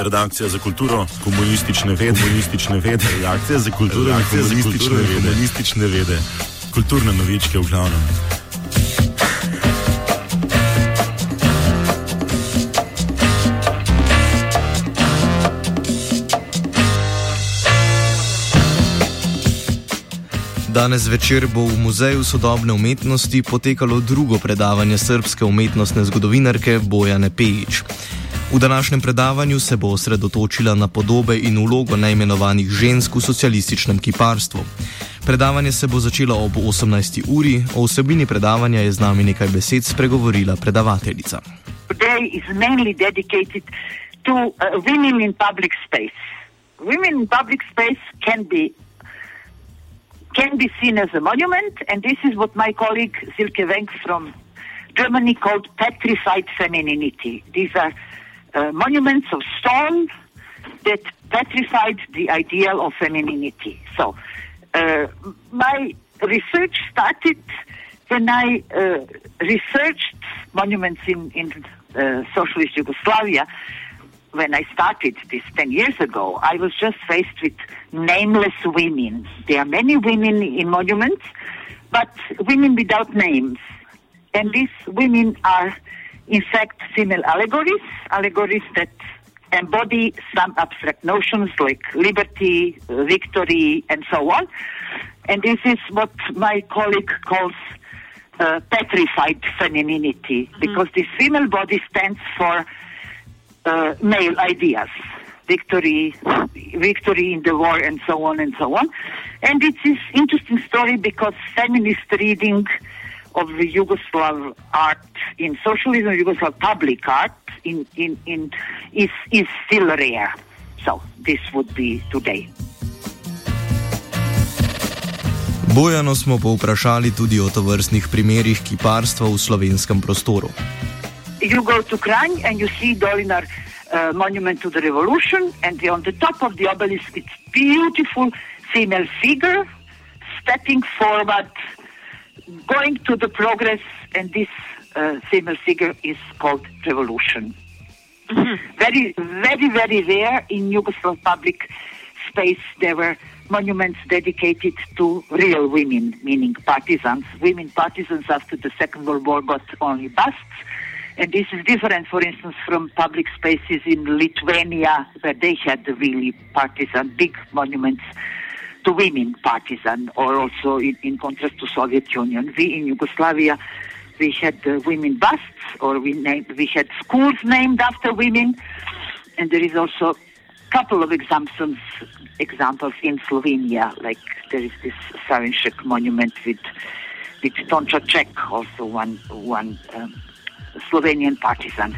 Redakcija za kulturo, komunistične vede, redakcija za kulturo, komunistične vede, kulturne novičke v glavnem. Danes večer bo v Muzeju sodobne umetnosti potekalo drugo predavanje srbske umetnostne zgodovinarke Bojane Pejić. V današnjem predavanju se bo osredotočila na podobe in vlogo neimenovanih žensk v socialističnem kiparstvu. Predavanje se bo začelo ob 18. uri, o vsebini predavanja je z nami nekaj besed spregovorila predavateljica. Today is mainly dedicated to women in public space. Women in public space can be seen as a monument, and this is what my colleague Silke Wenk from Germany called petrified femininity. These are monuments of stone that petrified the ideal of femininity. So, my research started when I researched monuments in socialist Yugoslavia. When I started this 10 years ago, I was just faced with nameless women. There are many women in monuments, but women without names. And these women are, in fact, female allegories that embody some abstract notions like liberty, victory, and so on. And this is what my colleague calls petrified femininity, because this female body stands for male ideas, victory in the war, and so on and so on. And it is interesting story because feminist reading of the Yugoslav art in socialism, Yugoslav public art is still rare. So this would be today. Bojano smo povprašali tudi o tovrstnih primerih kiparstva v slovenskem prostoru. You go to Kranj and you see Dolinar monument to the revolution, and on the top of the obelisk it's beautiful female figure stepping forward, going to the progress, and this female figure is called revolution. Mm-hmm. Very, very, very rare in Yugoslav public space. There were monuments dedicated to real women, meaning partisans. Women partisans after the Second World War got only busts. And this is different, for instance, from public spaces in Lithuania, where they had really partisan, big monuments to women partisan, or also in contrast to Soviet Union. We in Yugoslavia, we had women busts, or we had schools named after women, and there is also a couple of examples in Slovenia, like there is this Savinšek monument with Tončo Ček, also one Slovenian partisan.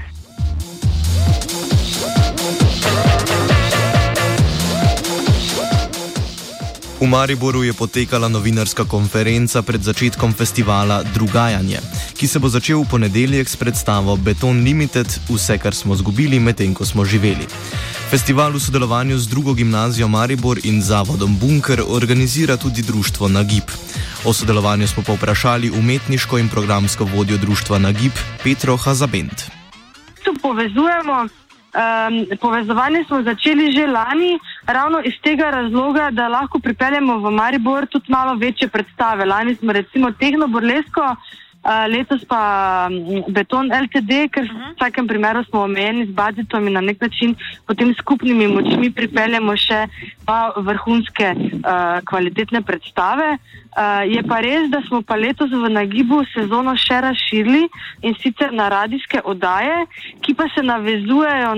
V Mariboru je potekala novinarska konferenca pred začetkom festivala Drugajanje, ki se bo začel v ponedeljek s predstavo Beton Limited, vse kar smo zgubili medtem ko smo živeli. Festival v sodelovanju z drugo gimnazijo Maribor in zavodom Bunker organizira tudi društvo Nagib. O sodelovanju smo povprašali umetniško in programsko vodjo društva Nagib Petro Hazabend. Tu povezujemo. Povezovanje smo začeli že lani, ravno iz tega razloga, da lahko pripeljemo v Maribor tudi malo večje predstave. Lani smo recimo Tehno Burlesko, letos pa Beton LTD, ker v vsakem primeru smo omejeni z budžetom in na nek način potem skupnimi močmi pripeljemo še pa vrhunske kvalitetne predstave. Je pa res, da smo pa letos v Nagibu sezono še razširili in sicer na radijske oddaje, ki pa se navezujejo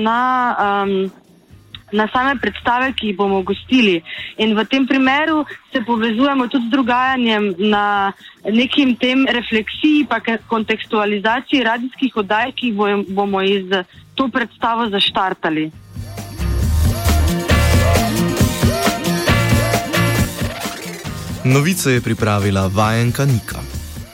na same predstave, ki jih bomo gostili. In v tem primeru se povezujemo tudi z Drugajanjem na nekim tem refleksiji pa kontekstualizaciji radijskih oddaj, ki jih bomo iz to predstavo zaštartali. Novice je pripravila vajenka Nika.